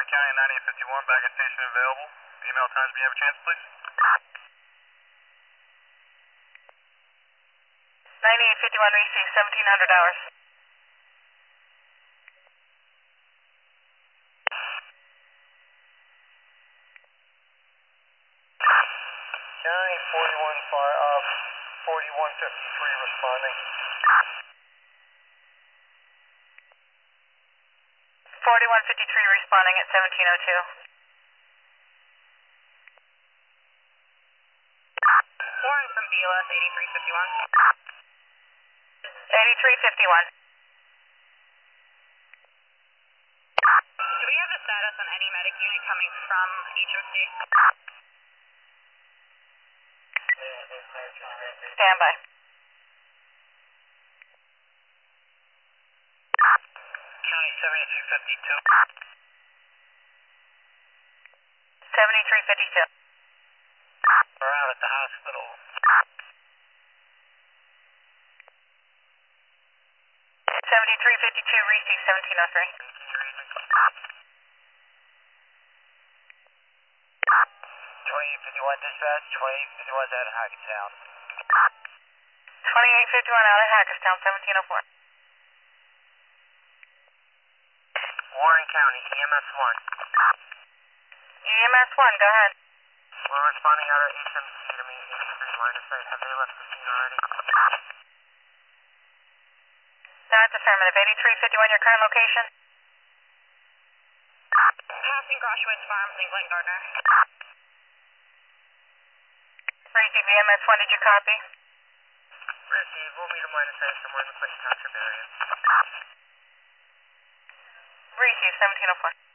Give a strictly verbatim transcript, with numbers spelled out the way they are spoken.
Warren County ninety-eight fifty-one, back at station available. Email times, may you have a chance, please? ninety-eight fifty-one received, seventeen hundred hours. County forty-one, uh, forty-one fifty-three responding. forty-one fifty-three responding at seventeen oh two. Warren from B L S eighty-three fifty-one. eighty-three fifty-one. Do we have the status on any medic unit coming from H M C? Stand by. County seventy-two fifty-two. seventy-three fifty-two. We're out at the hospital. seventy-three fifty-two received, seventeen oh three. twenty-eight fifty-one dispatch, twenty-eight fifty-one is out of Hackettstown. twenty-eight fifty-one out of Hackettstown, seventeen oh four. Warren County, E M S one. E M S one, go ahead. We're responding out of H M C to meet eighty-three line of sight. Have they left the scene already? That's affirmative. eighty-three fifty-one, your current location? Passing Groshwitz Farms in Glen Gardner. Receive E M S one, did you copy? Receive, we'll meet them line of sight somewhere in the Clinton Township area. Receive, seventeen oh four.